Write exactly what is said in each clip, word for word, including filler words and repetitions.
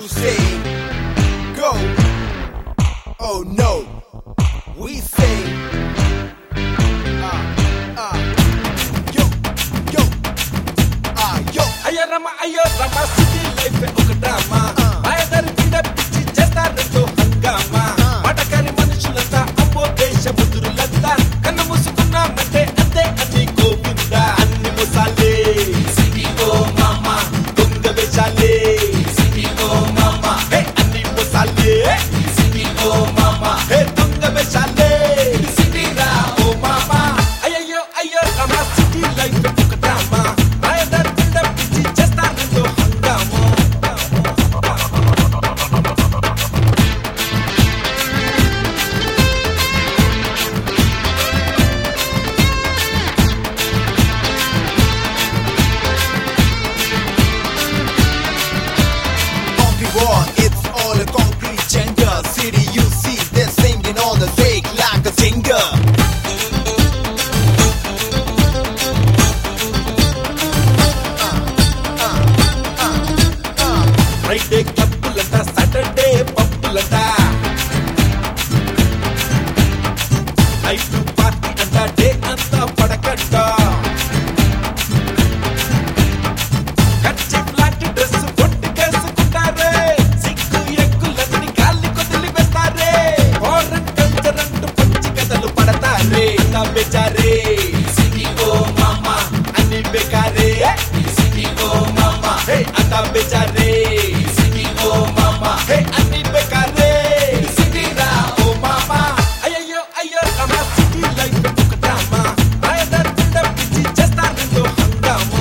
say go. Oh no, we say uh, uh, yo, yo, ah, yo. Ayo Rama, ayo Rama, city life oka drama. Ayadari pinda pichi chestaranto hangama. Matakani manushulanతా అమ్మో దేశ ముదురులంతా కన్ను మూసుకున్నామంటే అంతే అది గోవిందా. అన్ని మోసాలే city ఓ మామా, దొంగ వేషాలే సిటీ ఓ మామా. హే అన్ని మోసాలే సిటీ ఓ మామా, హే దొంగ వేషాలే సిటీ రా ఓ మామా. అయ్యయ్యో అయ్యో Rama, city life oka drama. Ayadari pinda pichi chestaranto hangama. Concrete war, it's all a concrete jungle. City you see, they're singing on the fake like a singer. Friday క్లబ్బులంట, Saturday పబ్బులంట, night party అంట, day అంతా పడకంట. Kerchief లాంటి dress కొట్టుకేసుకుంటారే, సిగ్గు ఎక్కులన్నీ గాలి కొదిలి వేస్తారే. Foreign culture అంటూ పచ్చి కథలు పడతారే. అంతా బేచారే సిటీ ఓ మామా, అన్ని బేకారే సిటీ ఓ మామా. హే అంతా బేచారే సిటీ ఓ మామా, హే అన్ని బేకారే సిటీ రా ఓ మామా. అయ్యయ్యో అయ్యో Rama, సిటీ లైఫ్ ఒక డ్రామా. ఆయదర్ పిండ పిచ్చి చేస్తానంటూ హంగామా.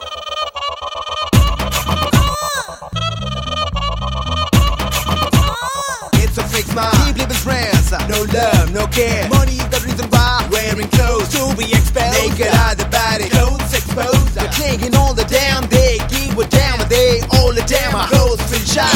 It's a fake smile. Keep living friends. No love, no care. Money is the reason why. Wearing clothes to be exposed. Naked out the body. Clothes exposed. They're taking all the damn. They give a damn. They all the damn. Our clothes feel shy.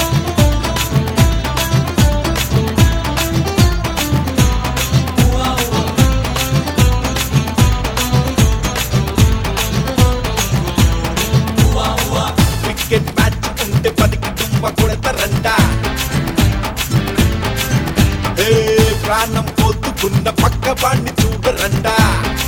Cricket match ఉంటే పదికి దుమ్మ కొడతారంట. ఏ ప్రాణం పోతుకున్న పక్క వాణ్ణి చూడరంట.